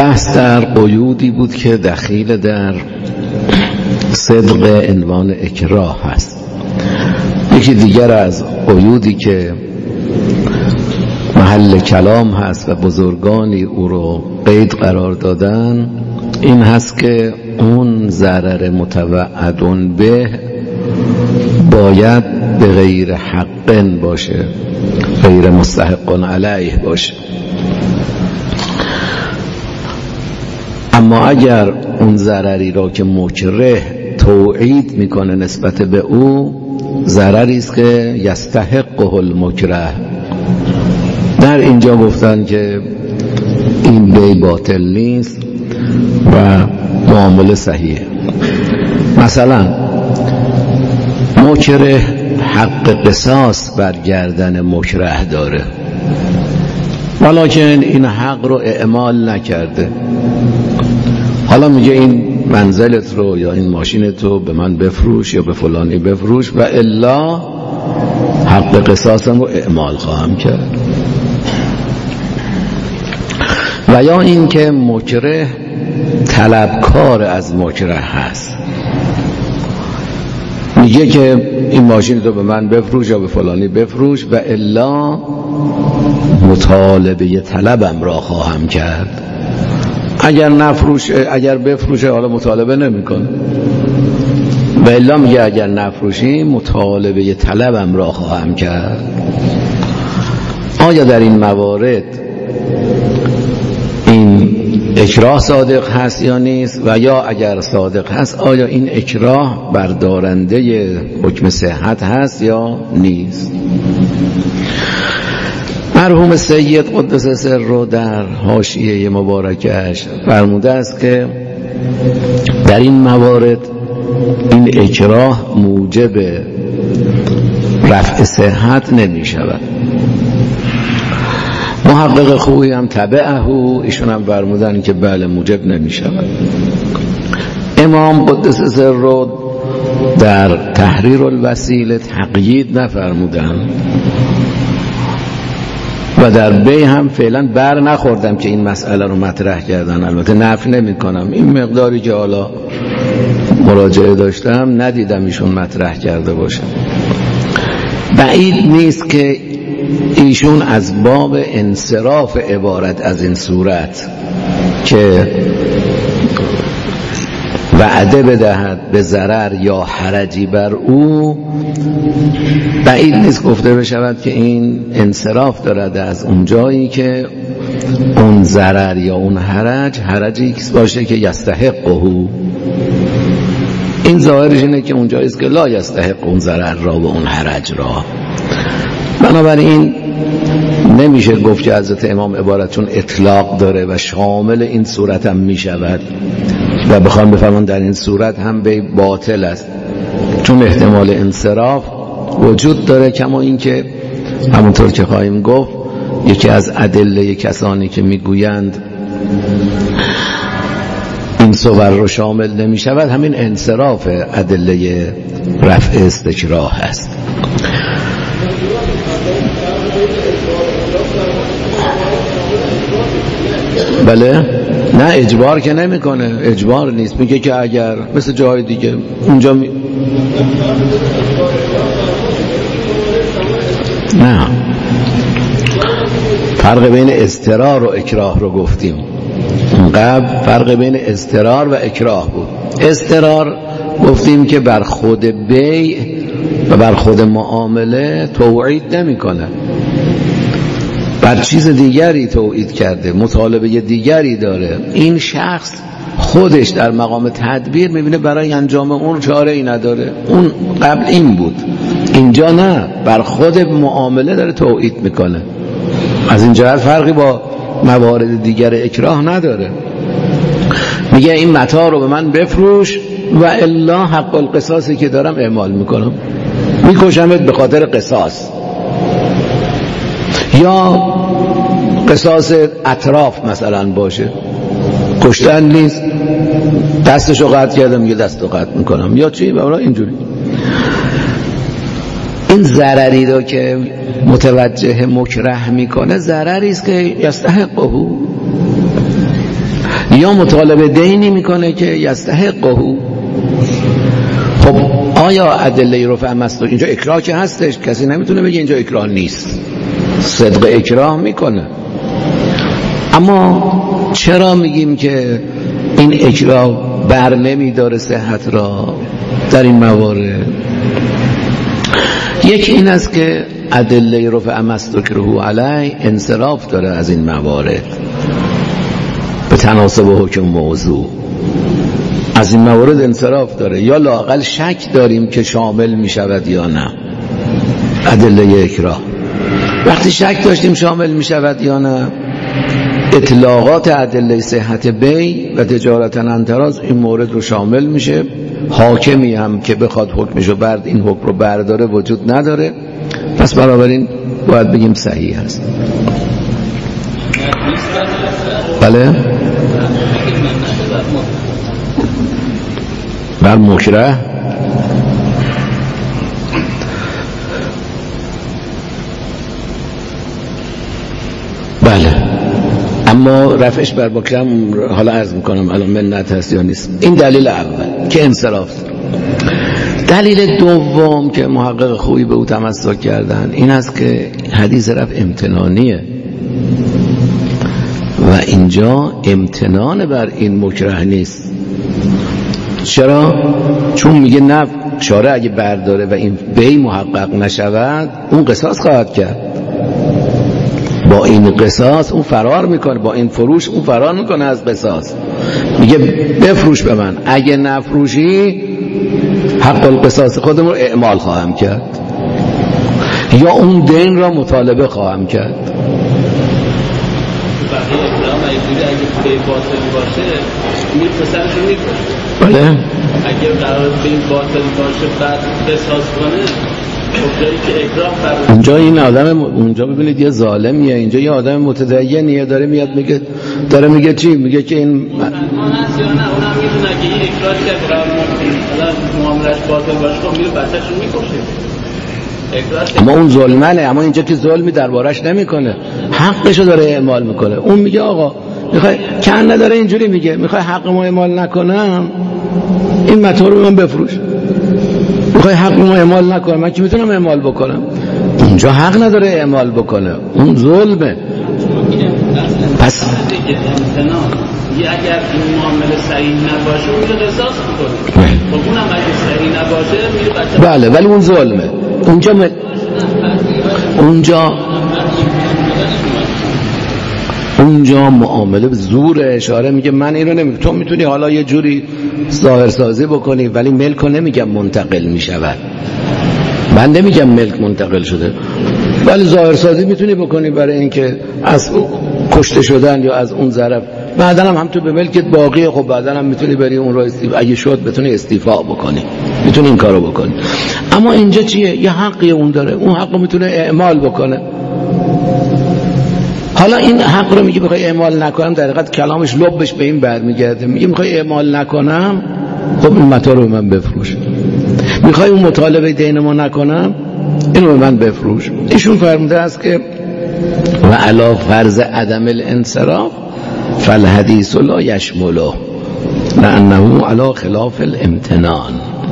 بحث در قیودی بود که دخیل در صدق عنوان اکراه هست. یکی دیگر از قیودی که محل کلام هست و بزرگانی او رو قید قرار دادن این هست که اون ضرر متوعد به باید به غیر حق باشه، غیر مستحق علیه باشه. اما اگر اون ضرری را که مکره توعید میکنه نسبت به او، ضرری است که یستحقه المکره، در اینجا گفتن که این بی باطل نیست و معامله صحیحه. مثلا مکره حق قصاص بر گردن مکره داره، ولکن این حق رو اعمال نکرده. حالا میگه این منزلت رو یا این ماشینت رو به من بفروش یا به فلانی بفروش و الا حق قصاصم رو اعمال خواهم کرد. و یا این که مکره طلبکار از مکره هست، میگه که این ماشین رو به من بفروش یا به فلانی بفروش و الا مطالبه طلبم را خواهم کرد. اگر بفروشه حالا مطالبه نمیکنه و الا میگه اگر نفروشی مطالبه طلبم را خواهم کرد. آیا در این موارد این اکراه صادق هست یا نیست؟ و یا اگر صادق هست آیا این اکراه بردارنده حکم صحت هست یا نیست؟ مرحوم سید قدس سر رو در حاشیه مبارکش فرموده است که در این موارد این اکراه موجب رفع صحت نمی شود. محقق خوبی هم تبعه، ایشون هم فرمودن که بله موجب نمی شود. امام قدس سر رو در تحریر الوسیله تقیید نفرمودن و در بی هم فعلا بر نخوردم که این مسئله رو مطرح کردن. البته نفی نمی کنم، این مقداری که حالا مراجعه داشتم ندیدم ایشون مطرح کرده باشه. بعید نیست که ایشون از باب انصراف عبارت از این صورت که وعده بدهد به ضرر یا حرجی بر او، بعید نیست گفته بشود که این انصراف دارد از اون جایی که اون ضرر یا اون حرجی باشه که یستحقه. این ظاهرش اینه که اون جایی است که لا یستحق اون ضرر را و اون حرج را. بنابراین نمیشه گفت که حضرت امام عبارتون اطلاق داره و شامل این صورت هم میشود و بخوام بفرمان در این صورت هم به باطل است، چون احتمال انصراف وجود داره. کما این که همونطور که خواهیم گفت یکی از ادله کسانی که میگویند این صور رو شامل نمی شود همین انصراف ادله رفع استکراه هست. بله، نه اجبار که نمی کنه، اجبار نیست. میگه که اگر مثل جای دیگه اونجا نه، فرق بین اضطرار و اکراه رو گفتیم قبل. فرق بین اضطرار و اکراه بود. اضطرار گفتیم که بر خود بیع و بر خود معامله توعید نمی کنه، بر چیز دیگری توعید کرده، مطالبه دیگری داره. این شخص خودش در مقام تدبیر میبینه برای انجام اون چاره ای نداره. اون قبل این بود، اینجا نه، بر خود معامله داره توعید میکنه. از این جهت فرقی با موارد دیگر اکراه نداره. میگه این متاع رو به من بفروش و الا حق القصاصی که دارم اعمال میکنم، میکشمت به خاطر قصاص. یا قصاص اطراف مثلا باشه، کشتن نیست، دستشو قطع کردم میگه دستو قطع میکنم یا چی، برای اینجوری. این ضرری رو که متوجه مکره میکنه ضرری است که یستحقه. یا مطالبه دینی میکنه که یستحقه. خب آیا ادله رفع مصداق اینجا اکراه که هستش، کسی نمیتونه بگه اینجا اکراه نیست، صدق اکراه میکنه. اما چرا میگیم که این اکراه بر نمیداره صحت را در این موارد؟ یک این است که ادله رفع مستکره علی انصراف داره از این موارد به تناسب حکم موضوع، از این موارد انصراف داره، یا لااقل شک داریم که شامل می شود یا نه ادله اکراه. وقتی شک داشتیم شامل می شود یا نه، اطلاقات ادله صحت بی و تجارت انتراز این مورد رو شامل میشه. حاکمی هم که بخواد حکمشو این حکم رو برداره وجود نداره، پس بنابراین باید بگیم صحیح است. بله بر مکره بله، اما رفعش بر مکره حالا عرض میکنم الان منت هست یا نیست. این دلیل اول که انصراف. دلیل دوم که محقق خوبی به او تمسک کردن این است که حدیث رفع امتنانیه و اینجا امتنان بر این مکره نیست. چرا؟ چون میگه نه، شارع اگه برداره و این بی محقق نشود اون قصاص خواهد کرد، با این قصاص اون فرار میکنه، با این فروش اون فرار میکنه از قصاص. میگه بفروش به من، اگه نفروشی حق القصاص خودم رو اعمال خواهم کرد یا اون دین را مطالبه خواهم کرد. بقیه اکرام اگه به باطل باشه میره پسرشو میکشه. بله اگه قرار به این باطل باشه بعد قصاص کنه، خب جایی که اکرام فرمود اونجا این آدم اونجا ببینید یه ظالمیه، اینجا یه آدم متدینیه داره میاد میگه چی؟ میگه که این اون هست یا نه، اونم میدونه که این اکرار که قرار معاملش باطل باشه خب میره بچه‌شو میکشه. اما اون ظلمنه، اما اینجا که ظلمی دربارش نمیکنه، حقشو داره اعمال میکنه. اون میگه آقا میخوای کن نداره، اینجوری میگه میخوای حقمو اعمال نکنم این متاع رو من بفروش، میخوای حقمو اعمال نکنم من که میتونم اعمال بکنم. اونجا حق نداره اعمال بکنه، اون ظلمه. پس اگر این معامله صحیح نباشه اون رو قصاص میکنه. خب اونم اگه صحیح نباشه میره بچه. بله ولی اون ظلمه. اونجا معامله به زور اشاره میگه من اینو نمیگم، تو میتونی حالا یه جوری ظاهرسازی بکنی ولی ملکو نمیگم منتقل میشود. من نمیگم ملک منتقل شده ولی ظاهرسازی میتونی بکنی برای اینکه از کشته شدن یا از اون ضرر بعدن هم تو به ملکت باقیه. خب بعدن هم میتونی بری اون رو اگه شد بتونی استیفا بکنی، میتونی این کارو بکنی. اما اینجا چیه؟ یه حقی اون داره، اون حق رو میتونه اعمال بکنه. حالا این حق رو میگه بخوای اعمال نکنم، در حقیقت کلامش لبش به این برمیگرده، میگه میخوای اعمال نکنم خب این متاع رو به من بفروش، میخوای اون مطالبه دین ما نکنم اینو به من بفروش. ایشون فرموده است که و علا فرض عدم الانصراف فالحدیث لا یشمله لانه علی خلاف الامتنان.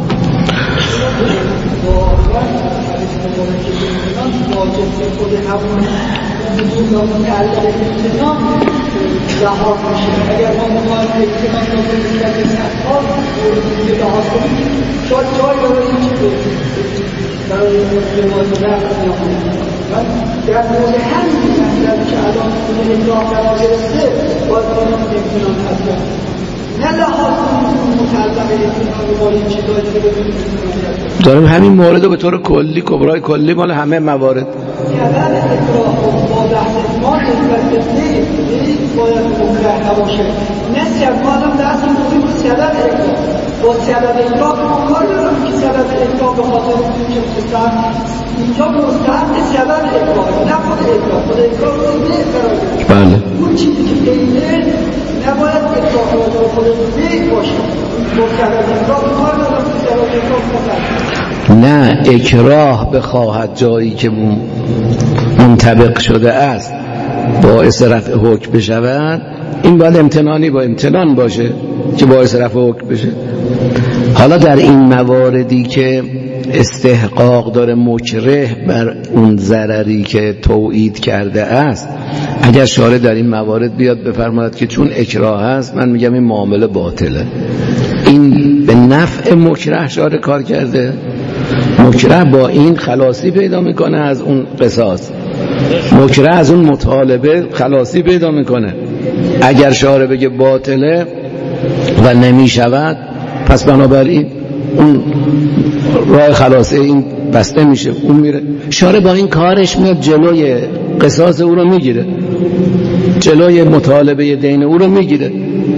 در مورد همین می‌گم که الان اون نگاه قرار گرفته باید امتنان هستن نه لحاظ متعلق امتنان رو با این چیزایی که ببینید داریم همین مورد رو به طور کلی کبرای کلی مال همه موارد سبب اکراه با بحث ما نسبت به باید مکره نباشه. مثل ما هم دست می‌کنیم به سبب اکراه، با سبب اکراه ما کار دارم که سبب اکراه به خاطر که مستحب اینجا مستحب سبب اکراه نه خود اکراه، خود اکراه رو قرار گرفت. بله اون چیزی که غیره نباید اکراه رو خود نیک باشه. با سبب اکراه کار دارم که سبب اکراه مستحب نه اکراه بخواهد جایی که منطبق شده است باعث رفع حکم بشود، این باید امتنانی با امتنان باشه که باعث رفع حکم بشه. حالا در این مواردی که استحقاق داره مکره بر اون ضرری که توعید کرده است، اگر شارع در این موارد بیاد بفرماید که چون اکراه هست، من میگم این معامله باطله. این به نفع مکره شارع کار کرده. مکره با این خلاصی پیدا میکنه از اون قصاص، مکره از اون مطالبه خلاصی پیدا میکنه. اگر شارع بگه باطله و نمیشود، پس بنابراین اون راه خلاصه این بسته میشه، اون میره. شارع با این کارش میاد جلوی قصاص او رو میگیره، جلوی مطالبه دین او رو میگیره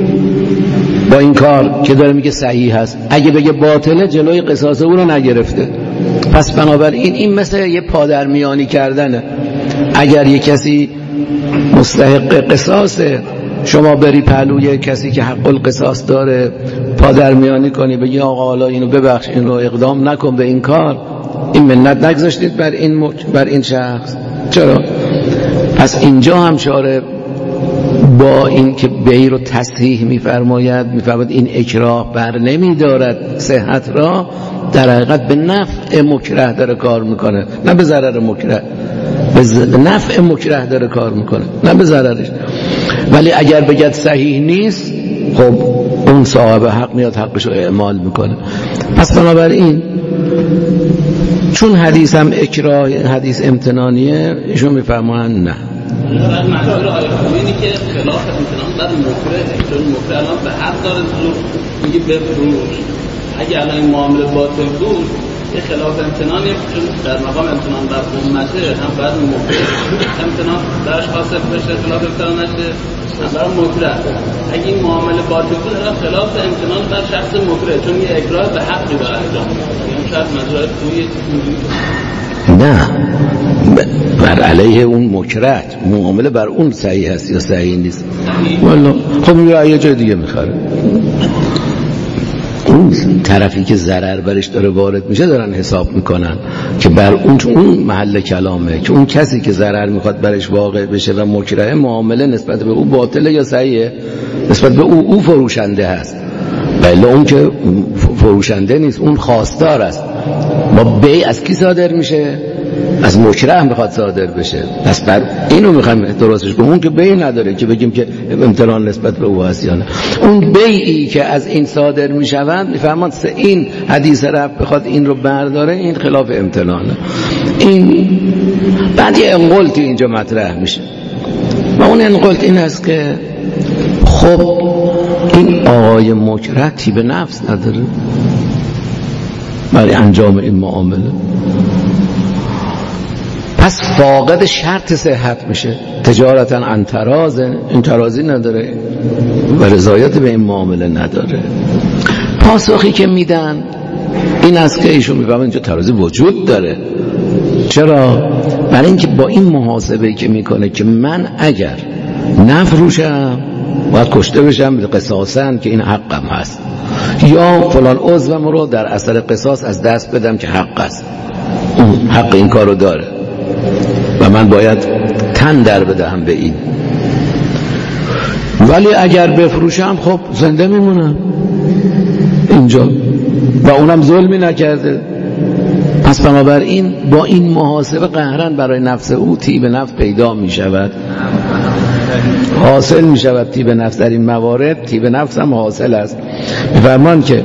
با این کار که داره میگه صحیح هست. اگه بگه باطله، جلوی قصاص او رو نگرفته. پس بنابراین این مثل یه پادرمیانی کردنه. اگر یه کسی مستحق قصاصه، شما بری پهلوی کسی که حق القصاص داره پادرمیانی کنی، بگی آقا حالا اینو ببخش، این رو اقدام نکن به این کار، این منت نگذاشتید بر این شخص. چرا؟ پس اینجا هم شارع با این که بی رو تصحیح میفرماید این اکراه بر نمیدارد صحت را، در حقیقت به نفع مکره داره کار میکنه، نه به ضرر مکره. به نفع مکره داره کار میکنه، نه به ضررش. ولی اگر بگد صحیح نیست، خب اون صاحب حق میاد حقش رو اعمال میکنه. پس بنابراین چون حدیث هم اکراه، حدیث امتنانیه، ایشون میفرمایند نه. منظور آیه خوبینی که خلاف امتنان در مکره، چون مکره الان به حق داره زور میگه بفروش. اگه الان این معامله باطل بود، یه خلاف امتنانی، چون در مقام امتنان بر امته هم باید مکره امتنان درش حاصل بشه، خلاف امتنان نشه، هم برای مکره. اگه این معامله باطل بود، خلاف امتنان بر شخص مکره، چون یه اکراه به حقی داره انجام میشه. یعنی شاید منظور توی نه، بر علیه اون مکره، معامله بر اون صحیح هست یا صحیح نیست. والا خب یه جای دیگه میخوره. اون طرفی که ضرر برش داره وارد میشه دارن حساب میکنن که بر اون محل کلامه، که اون کسی که ضرر میخواد برش واقع بشه و مکره، معامله نسبت به او باطله یا صحیحه؟ نسبت به او فروشنده هست، ولی اون که فروشنده نیست، اون خواستار است. ما بی از کی صادر میشه؟ از مکره میخواد صادر بشه. پس بر اینو میخوایم درستش کنیم. اون که بی نداره که بگیم که امتنان نسبت به او هست یا نه. اون بیعی که از این صادر میشوند، میفهمند این حدیث رفت بخواد این رو برداره، این خلاف امتنانه. این بعد یه انقلتی اینجا مطرح میشه و اون انقلت این است که خب این آقای مکره طیب نفس نداره برای انجام این معامله، پس فاقد شرط صحت میشه. تجارتا عن تراز، این ترازی نداره و رضایت به این معامله نداره. پاسخی که میدن این است که ایشون میگن اینجا ترازی وجود داره. چرا؟ برای اینکه با این محاسبه که میکنه که من اگر نفروشم باید کشته بشم قصاصاً که این حقم هست، یا فلان عضوم رو در اثر قصاص از دست بدم که حق است، اون حق این کارو داره و من باید تن در بدهم به این. ولی اگر بفروشم خب زنده میمونم اینجا و اونم ظلمی نکرده. پس بنابراین با این محاسبه قهرن برای نفس او طیب نفس پیدا می شود، حاصل می شود طیب نفس. در این موارد طیب نفس هم حاصل است. می‌فرمان که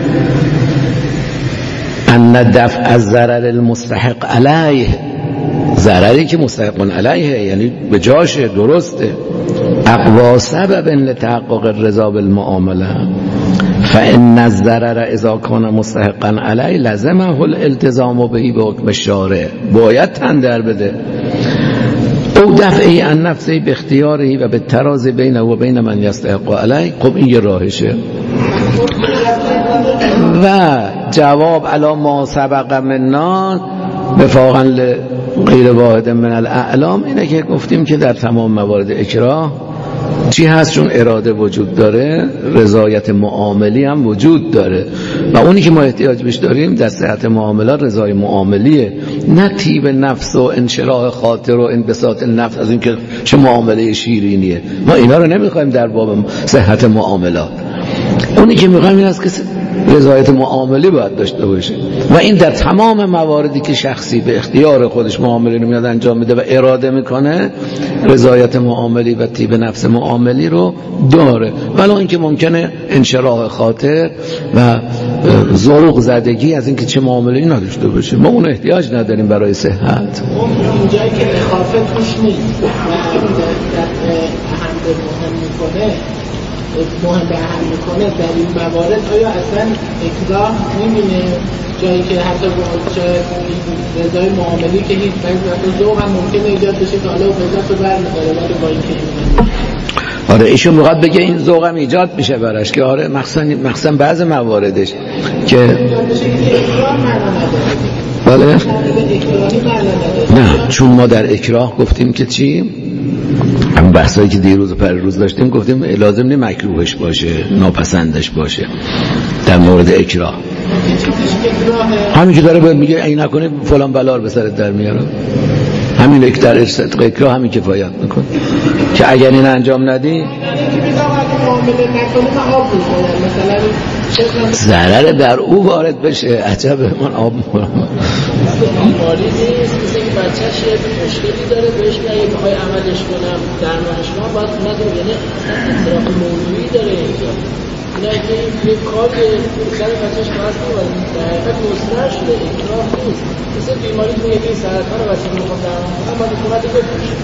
ان دفع از ضرر المستحق علیه، ضرری که مستحقون علیه یعنی به جاشه، درسته، اقوا سبب لتحقق الرضا بالمعامله، فان الضرر اذا کان مستحقا علیه لزمه الالتزام به حکم الشارع، باید تن در بده. او دفعی عن نفسه به اختیاره و به تراز بینه و بین من یستحق علیه. خب این یه راهشه. و جواب علی ما سبق منا وفاقا غیر واحد من الاعلام اینه که گفتیم که در تمام موارد اکراه چی هست؟ چون اراده وجود داره، رضایت معاملی هم وجود داره و اونی که ما احتیاج بهش داریم در صحت معاملات رضای معاملیه، نه طیب نفس و انشراح خاطر و انبساط نفس از این که چه معامله شیرینیه. ما اینا رو نمیخوایم در باب صحت معاملات. اونی که میخوایم این است که رضایت معاملی باید داشته باشه و این در تمام مواردی که شخصی به اختیار خودش معامله رو میاد انجام میده و اراده میکنه رضایت معاملی و طیب نفس معاملی رو داره، ولی اینکه ممکنه انشراح خاطر و ذوق زدگی از اینکه چه معامله‌ای نداشته باشه. ما اون احتیاج نداریم برای صحت. اون جایی که اخافه توش نیست و مهم به هم میکنه در این موارد آیا اصلا اکراه میبینه؟ جایی که حتی رضای معاملی که هیچ ذوق هم ممکنه ایجاد بشه که حالا وزارت رو برمی‌داره ولی با اینکه آره ایشون میخواد بگه این ذوق هم ایجاد میشه براش که آره مخصوصا بعض مواردش که بله نه، چون ما در اکراه گفتیم که چی؟ همون بحثایی که دیروز و پریروز داشتیم گفتیم لازم نیست مکروهش باشه، ناپسندش باشه در مورد اکراه. همین که داره باید میگه این نکنه فلان بلار به سرت در میاره، همین یک در اکراه همین کفایت میکنه که اگر این انجام ندی ضرر در او وارد بشه. عجبه من آب میخورم بیماری نیست، مثل که بچه‌ش یه مشکلی داره بهش میگه بخوای عملش کنم درمانش کنم باید نداره، یعنی اصطلاح موضوعی داره اینجا. اینا که یه کاری سر بچه‌ش باید نباید در حقیقت مصرح شده، اکراه نیست. مثل بیماری که میگه سرطان بچه میخوام درمان کنم باید حکومت بپوشه.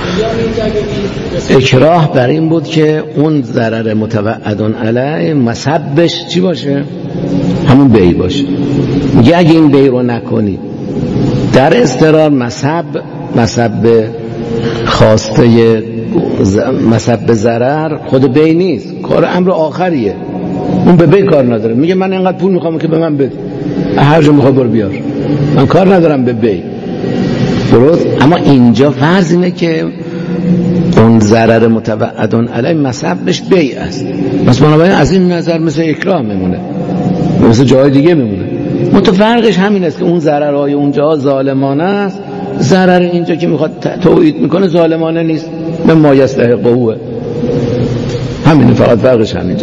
اکراه بر این بود که اون ضرر متوعد علیه مسببش چی باشه؟ همون بی باشه. میگه اگه این بی رو نکنی در اضطرار مسبب خواسته مسبب ضرر خود بی نیست، کار امر آخریه، اون به بی کار نداره. میگه من اینقدر پول میخوام که به من بده، هر جا میخوای برو بیار، من کار ندارم به بی. درست؟ اما اینجا فرض اینه که اون ضرر متوعد علیه مسببش بی است، پس بنابراین از این نظر مثل اکراه میمونه، مثل جای دیگه میمونه. متفرقش همین است که اون ضررهای اونجا ظالمانه است، ضرر اینجا که میخواد توعید میکنه ظالمانه نیست، به ما یستحقه. همین فقط فرقش همینجا.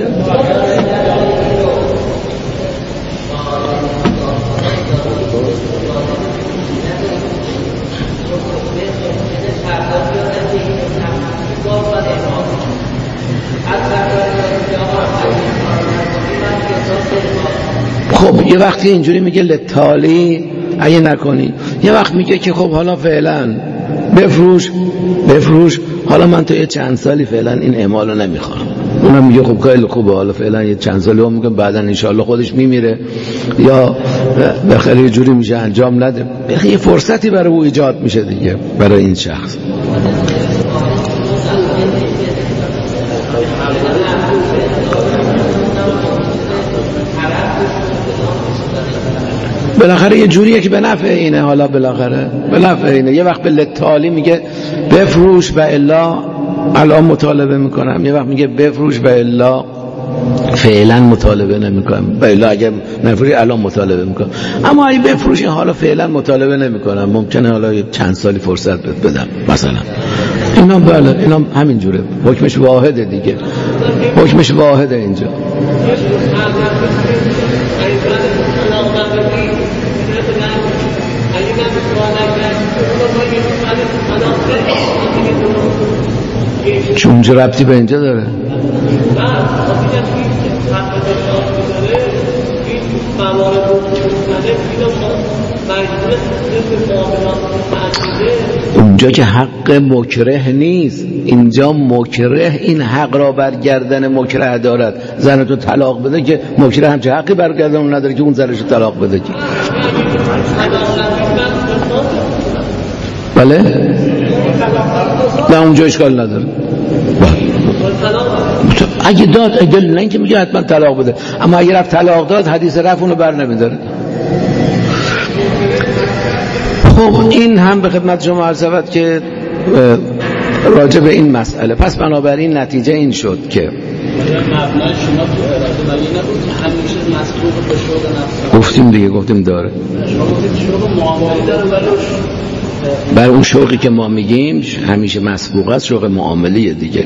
خب یه وقتی اینجوری میگه لتالی اگه نکنی، یه وقت میگه که خب حالا فعلا بفروش، حالا من تا یه چند سالی فعلا این اعمالو نمیخوام. اونم میگه خب خیلی خوبه، حالا فعلا یه چند سالی هم میگم بعدا انشالله خودش میمیره یا بخیر یه جوری میشه انجام نده، یه فرصتی برای او ایجاد میشه دیگه برای این شخص. بالاخره یه جوریه که به نفع اینه، حالا بالاخره به نفع اینه. یه وقت به لتالی میگه بفروش و الا الان مطالبه میکنم، یه وقت میگه بفروش و الا فعلا مطالبه نمیکنم، و الا اگه نفروشی الان مطالبه میکنم. اما اگه بفروشی حالا فعلا مطالبه نمیکنم، ممکنه حالا چند سالی فرصت بدم مثلا. اینا بله، اینا همین جوره، حکمش واحده دیگه، حکمش واحده اینجا. چون چه ربطی به اینجا داره؟ اونجا که حق مکره نیست، اینجا مکره این حق را برگردن مکره دارد. زن تو طلاق بده که مکره همچه حقی برگردن اون نداره که اون زنش طلاق بده که. بله؟ نه اونجا اشکال نداره. اگه داد اگه نه اینکه میگه حتما طلاق بده، اما اگه رفت طلاق داد حدیث رفع اونو بر نمیداره. خب این هم به خدمت شما عرض شود که راجع به این مسئله. پس بنابراین نتیجه این شد که مبنای شما تو اراده ولی نبود که همیشه مسبوق به شوق نفس. گفتیم دیگه، گفتیم داره. شما گفتید شوق معاملی داره ولی بر اون شوقی که ما میگیم همیشه مسبوق است، شوق معاملیه دیگه.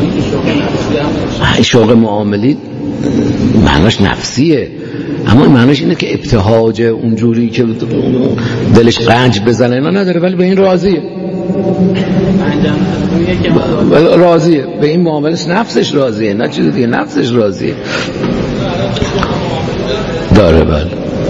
شوق معاملی معناش نفسیه، اما معناش اینه که ابتهاج اونجوری که دلش قنج بزنه اینا نداره، ولی به این راضیه. راضیه به این معاملش، نفسش راضیه، نه چیز دیگه، نفسش راضیه داره. بله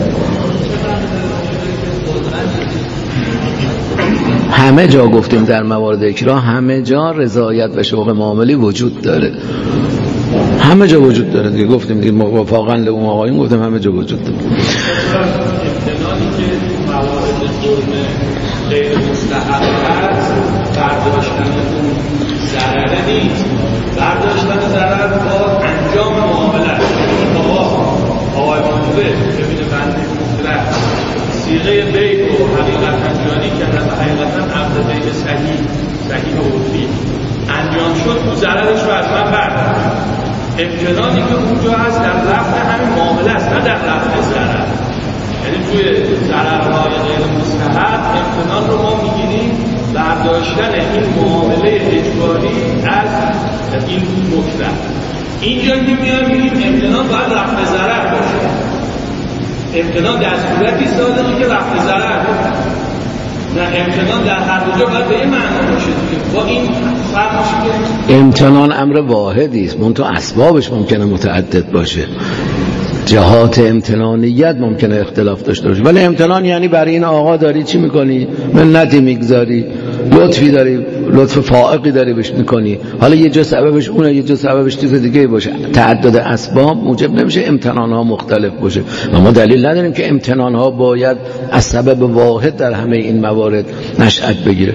همه جا گفتیم در موارد اکراه همه جا رضایت و شوق معاملی وجود داره، همه جا وجود داره دیگه. گفتیم دیگه موافقاً لهم آقایون گفتیم همه جا وجود داره. امتنانی که موارد جرم غیر مستحق هست برداشتن اون ضرره نیست، برداشتن ضرر با انجام معامله است. آقای منوره ببینه بنده مطلق صیغه بیع رو حقیقتا جانی کردن و حقیقتا عقد بیع صحیح و عرفی انجام شد، تو ضررش رو از من برداشت. امتنانی که اونجا هست در رفع همین معامله است، نه در رفع ضرر. یعنی توی ضررهای غیر مستحق امتنان رو ما میگیریم برداشتن این معامله اجباری از این مکره. اینجا که میگیم امتنان باید رفع ضرر باشه. امتنان در صورتی صادقی که رفع ضرر باشه، نه امتنان در هر دو جا باید به این معنا باشه. با این فرق میشه که امتنان امر واحدی است، منتها اسبابش ممکنه متعدد باشه، جهات امتنانیت ممکنه اختلاف داشته باشه. ولی امتنان یعنی برای این آقا داری چی میکنی؟ منتی میگذاری، لطفی داری، لطف فائقی داری بهش میکنی. حالا یه جا سببش اونه، یه جا سببش چیز دیگه باشه. تعدد اسباب موجب نمیشه امتنان ها مختلف باشه. ما دلیل نداریم که امتنان ها باید از سبب واحد در همه این موارد نشأت بگیره.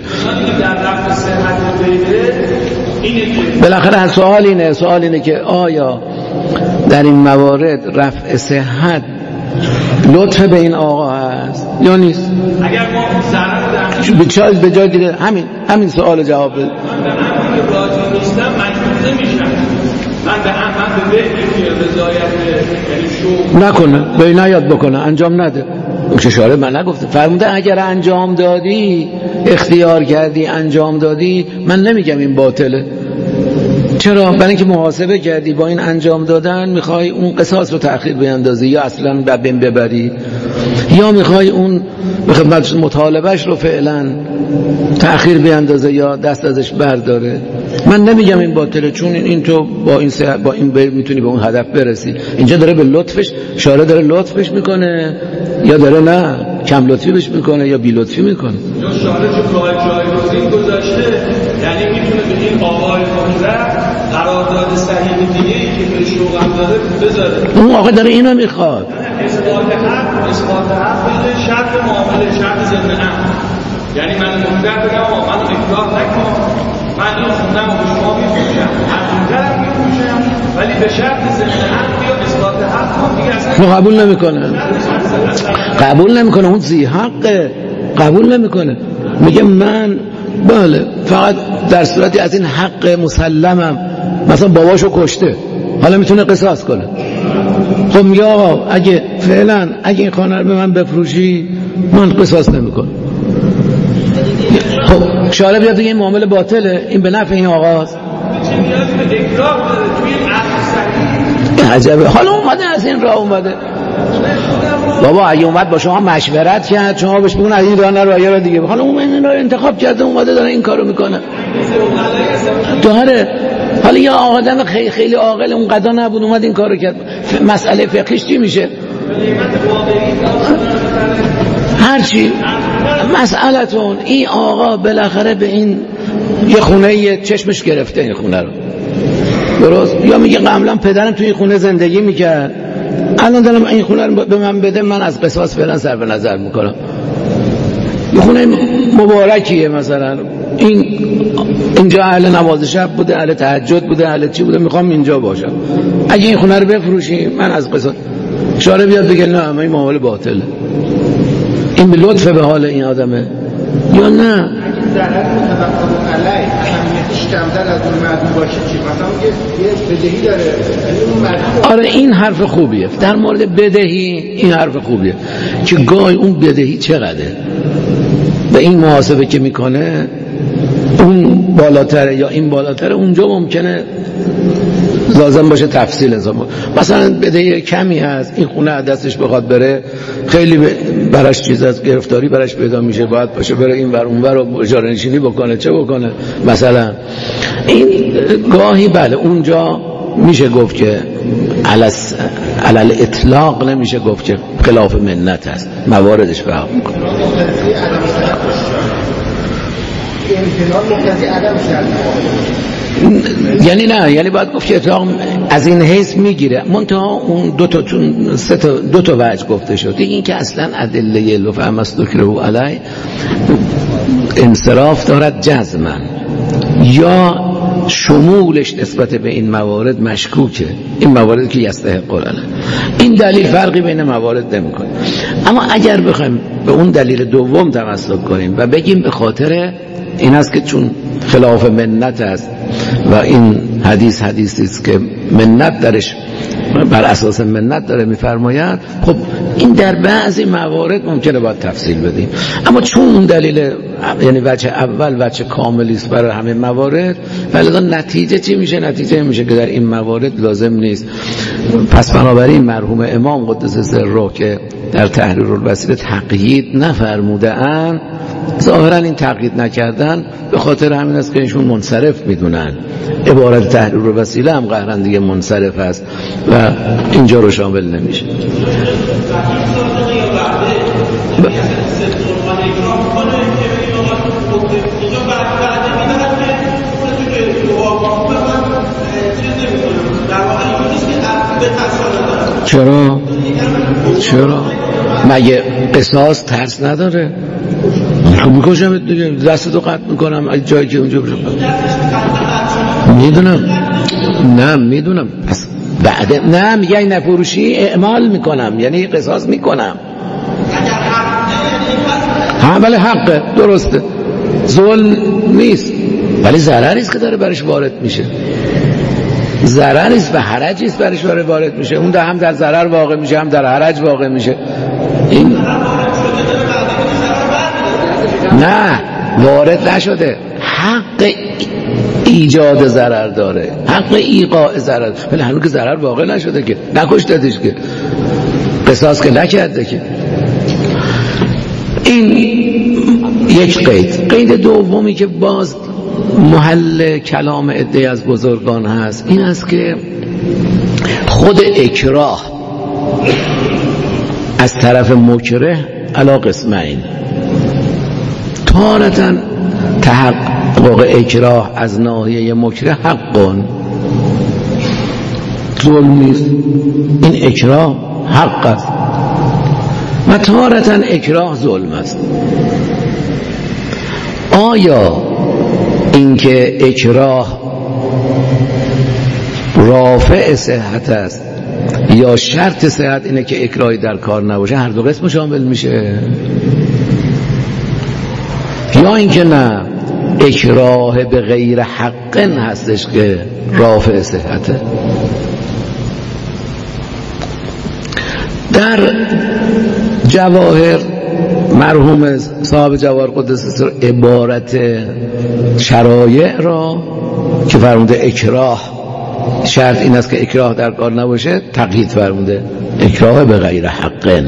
بالاخره سوال اینه که آیا در این موارد رفع صحت لطف به این آقا هست یا نیست؟ اگر ما ضرر به جای دیگه همین سوال جواب بده. من که راضی نیستم مجبور نمیشم. من به بهی که رضایت یعنی شو نکنه، به نیاد بکنه، انجام نده. چه شارع من نگفته، فرموده اگر انجام دادی، اختیار کردی انجام دادی، من نمیگم این باطله. چرا؟ برای اینکه محاسبه کردی با این انجام دادن میخوای اون قصاص رو تأخیر بیندازی یا اصلا ببین ببری، یا میخوای اون به خدمت مطالبهش رو فعلا تأخیر بیندازه یا دست ازش برداره. من نمیگم این باطله، چون این تو با این میتونی به اون هدف برسی. اینجا داره به لطفش، شارع داره لطفش میکنه یا داره نه کم لطفی بهش میکنه یا بی لطفی میکنه. یا شارع چون راه جایگزین گذاشته، یعنی میتونه به این آقای مطلق قرارداد صحیح دیگه ای که به شوقم داره بذاره. اون آقا داره اینو میخواد. اثبات حق بده شرط معامله، شرط ضمن عقد. یعنی من مطلق بگم آقا من اکراه نکن، من این خوندم و به شما میفروشم، از اونجا میفروشم، ولی به شرط ضمن عقد یا اثبات حق کن دیگه. اصلا قبول نمیکنه، اون ذی حقه، قبول نمیکنه. میگه من بله فقط در صورتی از این حق مسلمم، مثلا باباشو کشته، حالا میتونه قصاص کنه. خب میگه آقا اگه فعلا این خانه رو به من بفروشی من قصاص نمیکنم. خب شارع بیاد دیگه این معامله باطله، این به نفع این آقاست. عجبه، حالا اومده از این راه اومده. بابا اگه اومد با شما مشورت کرد، شما بهش بگون از این راه نرو یا دیگه، حالا اون این راه انتخاب کرده اومده داره این کارو میکنه. داره حالا یا آدم خیلی عاقل اون قضا نبود اومد این کارو کرد، مسئله فقهیش چی میشه؟ هرچی مسئلتون این آقا بالاخره به این یه خونه چشمش گرفته این خونه رو، درست؟ یا میگه قبلا پدرم توی این خونه زندگی میکرد، الان دارم این خونه رو به من بده، من از قصاص فعلا صرف نظر میکنم. یه خونه مبارکیه، مثلا اینجا اهل نماز شب بوده، اهل تهجد بوده، اهل چی بوده، میخوام اینجا باشم. اگه این خونه رو بفروشی من از قصاص، شارع بیاد بگه نه این معامله باطله، این به لطف به حال این آدمه یا نه؟ حدش کمتر از اون مدعو باشه چی؟ مثلا یه بدهی داره یعنی اون مدعو. آره این حرف خوبیه در مورد بدهی، این حرف خوبیه که گاهی اون بدهی چقدره و این محاسبه که میکنه اون بالاتره یا این بالاتره، اونجا ممکنه لازم باشه تفصیل حساب. مثلا بدهی کمی هست، این خونه از دستش بخواد بره، خیلی براش چیز از گرفتاری براش پیدا میشه، باید باشه بره این ور اون ور رو اجاره نشینی بکنه، چه بکنه مثلا. این گاهی بله اونجا میشه گفت که علل اطلاق نمیشه گفت که خلاف منت هست، مواردش فرق میکنه. یعنی نه، یعنی باید گفت که اطلاق از این حیث میگیره، منتها اون دو تا وجه گفته شد. این که اصلا ادله لفهم استکره علی انصراف دارد جزما، یا شمولش نسبت به این موارد مشکوکه، این موارد که یستحق العله، این دلیل فرقی بین موارد نمیکنه. اما اگر بخوایم به اون دلیل دوم تمسک کنیم و بگیم به خاطر این است که چون خلاف منت است و این حدیثی است که منت درش بر اساس منت داره میفرماید، خب این در بعضی موارد ممکنه باید تفصیل بدیم. اما چون اون دلیل یعنی وجه اول وجه کاملی است برای همه موارد، ولی نتیجه چی میشه؟ نتیجه میشه که در این موارد لازم نیست. پس بنابراین مرحوم امام قدس سره که در تحریر الوسیله تقیید نفرموده اند، ظاهرا این تقیید نکردن به خاطر همین است که ایشون منصرف میدونن. عبارت تحریر الوسیله هم قهرن دیگه منصرف است و اینجا رو شامل نمیشه. چرا؟ مگه قصاص ترس نداره؟ خب میکشم دیگه، دستتو قطع میکنم از جایی که اونجا بشه. میدونم پس بعد نه میگه این نفروشی اعمال میکنم، یعنی قصاص میکنم. ولی حقه، درسته، ظلم نیست، ولی ضرری است که داره برش وارد میشه، ضرری است و حرجی است برش وارد میشه. اون هم در ضرر واقع میشه هم در حرج واقع میشه. این نه وارد نشده، حق ایجاد ضرر داره، حق ایقاع ضرر، ولی هنوز که ضرر واقع نشده که، نکشتدش که، قصاص که نکرده که. این یک قید دومی که باز محل کلام عده از بزرگان هست، این است که خود اکراه از طرف مکره علی قسمین. تارة تحقق اکراه از ناحیه مکره حقون، ظلم نیست، این اکراه حق است، و تارة اکراه ظلم است. آیا اینکه اکراه رافع صحت است یا شرط صحت اینه که اکراهی در کار نباشه، هر دو قسم شامل میشه؟ یا اینکه نه، اکراه به غیر حق هستش که رافع صحته؟ در جواهر مرحوم صاحب جواهر قدس سر عبارت شرایع را که فرموده اکراه شرط این است که اکراه در کار نباشه، تقیید فرموده اکراه به غیر حق.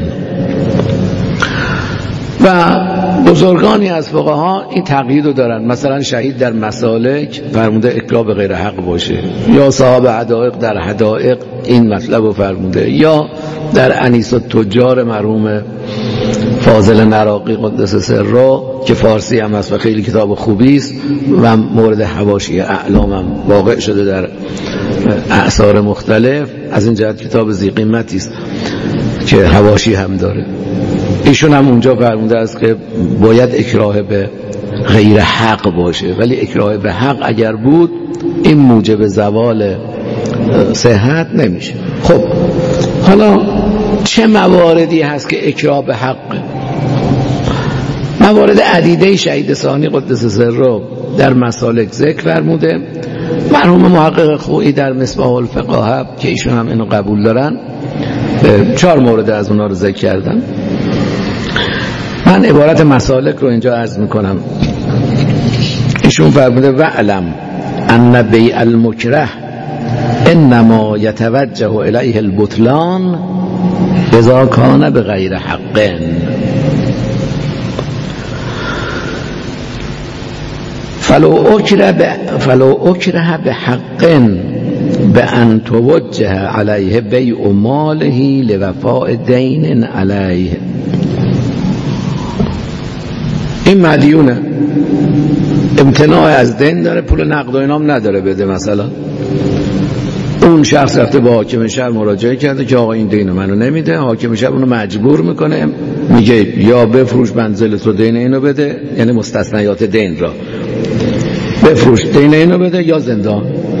و بزرگانی از فقها این تقیید رو دارن، مثلا شهید در مسالک فرموده اکراه به غیر حق باشه، یا صاحب حدائق در حدائق این مطلب رو فرموده، یا در انیس التجار مرحوم فاضل نراقی قدس سره که فارسی هم هست و خیلی کتاب خوبی است و مورد حواشی اعلام هم واقع شده در اعصار مختلف، از این جهت کتاب ذی قیمتی است که حواشی هم داره. ایشون هم اونجا فرموده است که باید اکراه به غیر حق باشه، ولی اکراه به حق اگر بود این موجب زوال صحت نمیشه. خب حالا چه مواردی هست که اکراه به حق؟ موارد عدیده شهید ثانی قدس سره در مسالک ذکر فرموده. مرحوم محقق خویی در مصباح الفقاهه که ایشون هم اینو قبول دارن 4 مورد از اونا رو ذکر کردن. من عبارت مسالک رو اینجا عرض میکنم. ایشون فرموده وعلم ان بیع المکره انما یتوجه الیه البطلان اذا کان بغیر حق. فلو اکره بحق بأن توجه علیه بیع ماله لوفاء دین علیه. این مدیونه، امتناع از دین داره، پول نقد و اینام نداره بده. مثلا اون شخص رفته با حاکم شهر مراجعه کرده که آقا این دین منو نمیده، حاکم شهر اونو مجبور میکنه، میگه یا بفروش منزلت رو دین اینو بده، یعنی مستثنیات دین را بفروش دین اینو بده یا زندان.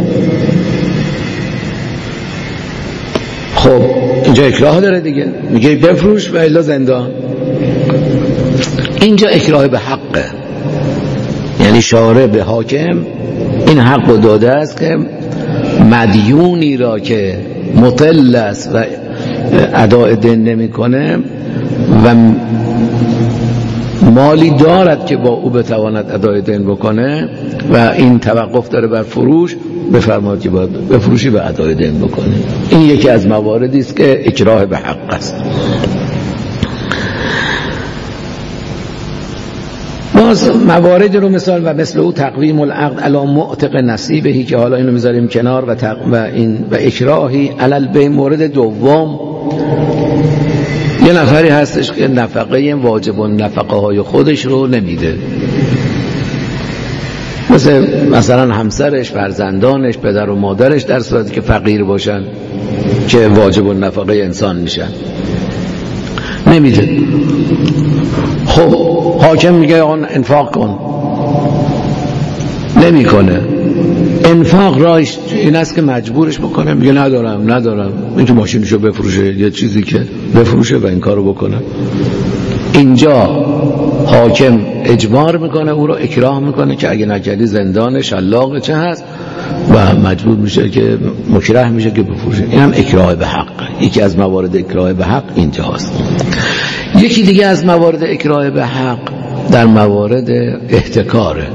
خب اینجا اکراه داره دیگه، میگه بفروش و الا زندان. اینجا اکراه به حقه، یعنی شارع به حاکم این حق رو داده است که مدیونی را که مطل است و اداء دین نمیکنه و مالی دارد که با او بتواند ادای دین بکنه و این توقف داره بر فروش، بفرماید که باید بفروشی و ادای دین بکنه. این یکی از مواردی است که اکراه به حق است. باز مواردی رو مثال و مثل او تقویم العقد علی معتق نصیبهی که حالا اینو میذاریم کنار و اکراهی علی البیع. مورد دوم، یه نفری هستش که نفقه واجب و نفقه های خودش رو نمیده، مثلا همسرش، فرزندانش، پدر و مادرش، در صورتی که فقیر باشن که واجب و نفقه انسان میشن، نمیده. خب حاکم میگه آن انفاق کن، نمیکنه. انفاق راهش این است که مجبورش بکنه، میگه ندارم، این که ماشینشو بفروشه، یه چیزی که بفروشه و این کارو بکنه. اینجا حاکم اجبار میکنه، او رو اکراه میکنه که اگه نکردی زندان شلاق چه هست و مجبور میشه که مکره میشه که بفروشه. این هم اکراه به حق، یکی از موارد اکراه به حق اینجا هست. یکی دیگه از موارد اکراه به حق در موارد احتکاره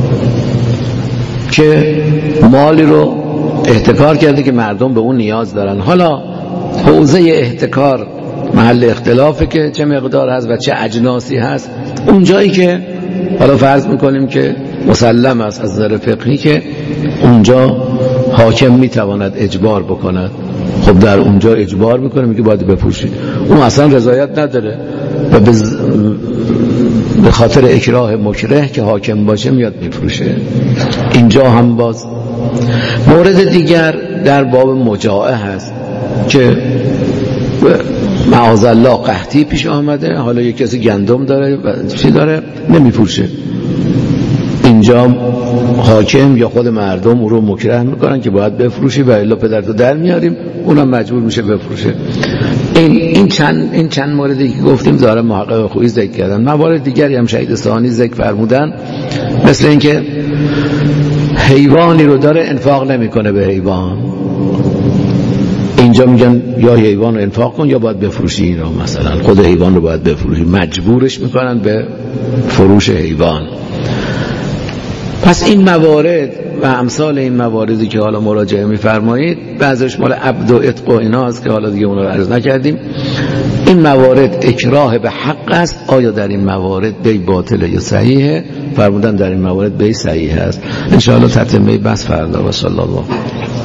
که مالی رو احتکار کرده که مردم به اون نیاز دارن. حالا حوزه احتکار محل اختلافه که چه مقدار هست و چه اجناسی هست. اون جایی که حالا فرض میکنیم که مسلم است از نظر فقهی که اونجا حاکم میتواند اجبار بکند، خب در اونجا اجبار میکنه، میگه باید بفروشید. اون اصلا رضایت نداره و به خاطر اکراه مکره که حاکم باشه میاد میفروشه. اینجا هم باز مورد دیگر در باب مجاعه هست که معاذالله قحطی پیش آمده، حالا یک کسی گندم داره و چی داره نمیفروشه. اینجا حاکم یا خود مردم او رو مکره میکنن که باید بفروشی و الا پدرتو در میاریم، اونم مجبور میشه بفروشه. این چند موردی که گفتیم ظاهر محقق خویی ذکر کردن. موارد دیگری هم شهید ثانی ذکر فرمودن، مثل اینکه حیوانی رو داره انفاق نمیکنه به حیوان، اینجا میگن یا حیوان رو انفاق کن یا باید بفروشی این رو، مثلا خود حیوان رو باید بفروشی، مجبورش میکنن به فروش حیوان. پس این موارد و امثال این مواردی که حالا مراجعه میفرمایید بعضیش مال عبد و عتق و اینا است که حالا دیگه اونا رو عرض نکردیم. این موارد اکراه به حق است. آیا در این موارد بی باطله یا صحیحه؟ فرمودن در این موارد بی صحیح است. ان شاء الله تتمه بحث فردا. و صلی الله